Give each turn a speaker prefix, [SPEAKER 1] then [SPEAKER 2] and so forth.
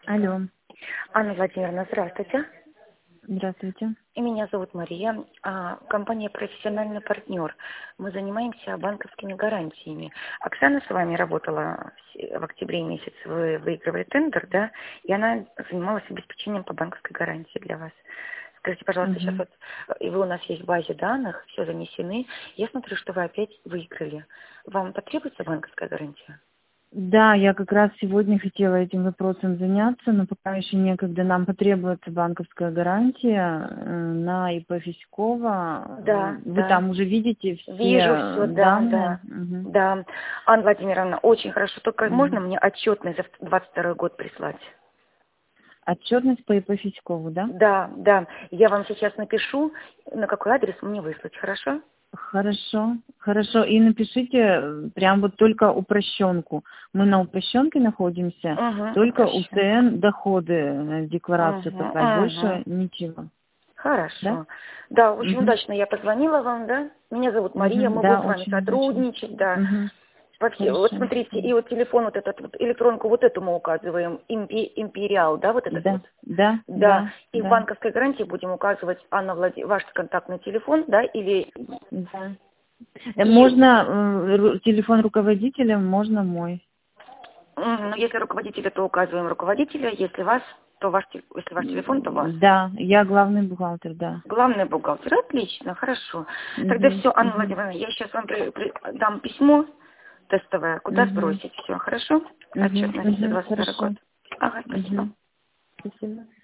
[SPEAKER 1] Алло,
[SPEAKER 2] Анна Владимировна, здравствуйте.
[SPEAKER 1] здравствуйте.
[SPEAKER 2] И меня зовут Мария. Компания «Профессиональный партнер». Мы занимаемся банковскими гарантиями. Оксана с вами работала в октябре месяце. Вы выигрывали тендер, да? И она занималась обеспечением по банковской гарантии для вас. Скажите, пожалуйста, сейчас
[SPEAKER 1] Мгм.
[SPEAKER 2] вот и вы у нас есть в базе данных, все занесены. Я смотрю, что вы опять выиграли. Вам потребуется банковская гарантия?
[SPEAKER 1] Да, я как раз сегодня хотела этим вопросом заняться, но пока еще некогда. Нам потребуется банковская гарантия на ИП Фиськова.
[SPEAKER 2] Да,
[SPEAKER 1] Вы
[SPEAKER 2] да.
[SPEAKER 1] там уже видите
[SPEAKER 2] Вижу
[SPEAKER 1] все
[SPEAKER 2] все, да,
[SPEAKER 1] данные?
[SPEAKER 2] да.
[SPEAKER 1] Мгм.
[SPEAKER 2] Да. Анна Владимировна, очень хорошо. Только можно
[SPEAKER 1] Мгм.
[SPEAKER 2] мне отчетность за 22 год прислать?
[SPEAKER 1] Отчетность по ИП Фиськову, да?
[SPEAKER 2] Да, да. Я вам сейчас напишу, на какой адрес мне выслать, хорошо?
[SPEAKER 1] Хорошо, хорошо. И напишите прям вот только упрощенку. Мы на упрощенке находимся,
[SPEAKER 2] Угу,
[SPEAKER 1] только
[SPEAKER 2] упрощенка.
[SPEAKER 1] УТН доходы, декларацию
[SPEAKER 2] Угу,
[SPEAKER 1] послать, больше
[SPEAKER 2] угу.
[SPEAKER 1] ничего. Да?
[SPEAKER 2] Хорошо. Да, очень
[SPEAKER 1] Мгм.
[SPEAKER 2] удачно я позвонила вам, да? Меня зовут Мария,
[SPEAKER 1] Мгм.
[SPEAKER 2] мы будем
[SPEAKER 1] Да,
[SPEAKER 2] с вами
[SPEAKER 1] очень удачно.
[SPEAKER 2] сотрудничать, да.
[SPEAKER 1] Мгм.
[SPEAKER 2] Вообще, вот
[SPEAKER 1] Хорошо.
[SPEAKER 2] смотрите, и вот телефон вот этот, вот, электронку вот эту мы указываем, Империал, да, вот этот
[SPEAKER 1] Да,
[SPEAKER 2] вот.
[SPEAKER 1] да,
[SPEAKER 2] Да,
[SPEAKER 1] да,
[SPEAKER 2] и в
[SPEAKER 1] да,
[SPEAKER 2] банковской гарантии будем указывать ваш контактный телефон, да, или
[SPEAKER 1] да.
[SPEAKER 2] и
[SPEAKER 1] Можно телефон руководителя, можно мой.
[SPEAKER 2] ну, если руководителя, то указываем руководителя, если вас, то если ваш телефон, то вас.
[SPEAKER 1] Да, я главный бухгалтер, да.
[SPEAKER 2] Главный бухгалтер. Отлично, хорошо. Тогда
[SPEAKER 1] Угу,
[SPEAKER 2] все, Анна
[SPEAKER 1] угу,
[SPEAKER 2] Владимировна, я сейчас вам дам письмо тестовое, куда
[SPEAKER 1] угу,
[SPEAKER 2] сбросить все, хорошо?
[SPEAKER 1] угу,
[SPEAKER 2] Отчетность за
[SPEAKER 1] угу,
[SPEAKER 2] 22 год.
[SPEAKER 1] хорошо.
[SPEAKER 2] Ага, спасибо.
[SPEAKER 1] Угу. Спасибо.